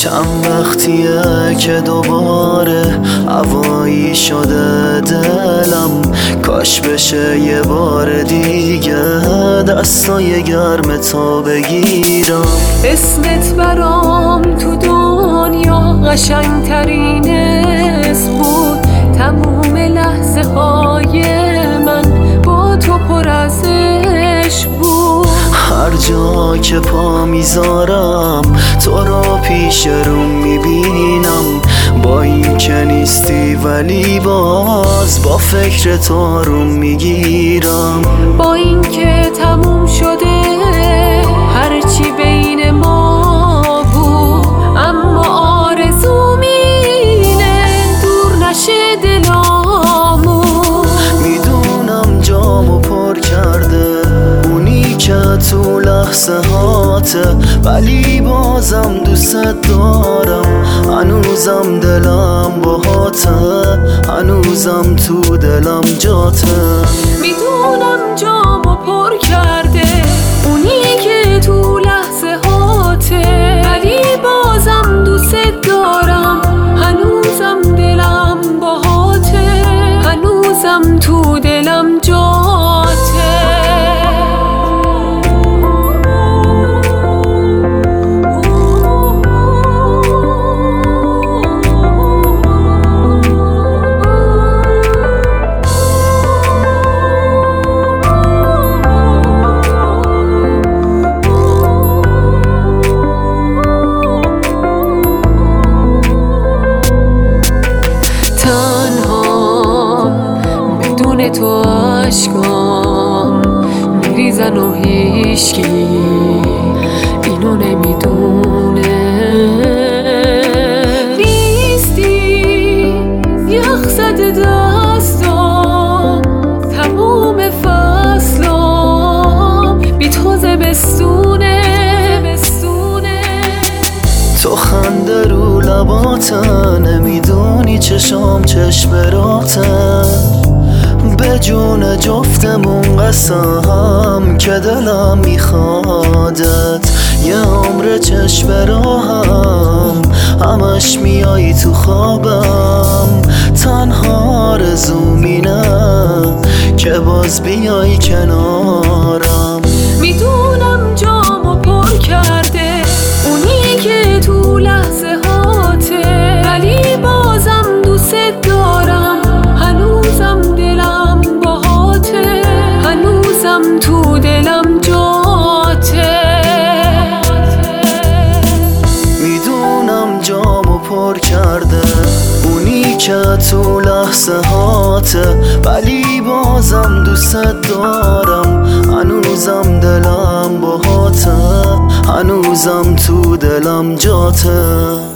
چند وقتیه که دوباره هوایی شده دلم، کاش بشه یه بار دیگه دستای گرم تا بگیرم. اسمت برام تو دنیا قشنگترین اسم بود، تموم لحظه های من با تو پر از عشق بود. هر جا که پا میذارم تو رو پیش روم میبینم، با این که نیستی ولی باز با فکر تو روم میگیرم. با این که تموم شده هرچی بین ما بود، اما آرزوم اینه دور نشه دلامون. میدونم جامو پر کرده اونی که تو لحظه هاته، ولی بازم دوست دارم. هنوزم دلم باهاته، هنوزم تو دلم جاته. میدونم جامو پر کرده اونی که تو لحظه هاته، ولی بازم دوست دارم. هنوزم دلم باهاته، هنوزم تو دلم جاته. تو عشقام میریزن و هیچکی اینو نمیدونه. نیستی یخ زده دستام، تموم فصلام بی تو زمستونه. تو خنده رو لباته، نمیدونی چشام چشمراته. به جون جفتمون قسم که دلم میخوادت، یه عمر چشم راهم همش میایی تو خوابم. تنها آرزوم اینه که باز بیای کنارم. میدونم جامو پر کرده اونی که تو لحظه هاته، ولی بازم دوست دارم. هنوزم دلم باهاته، هنوزم تو دلم جاته. میدونم جامو پر کرده اونی که تو لحظه هاته، ولی بازم دوست دارم. هنوزم دلم باهاته، هنوزم تو دلم جاته.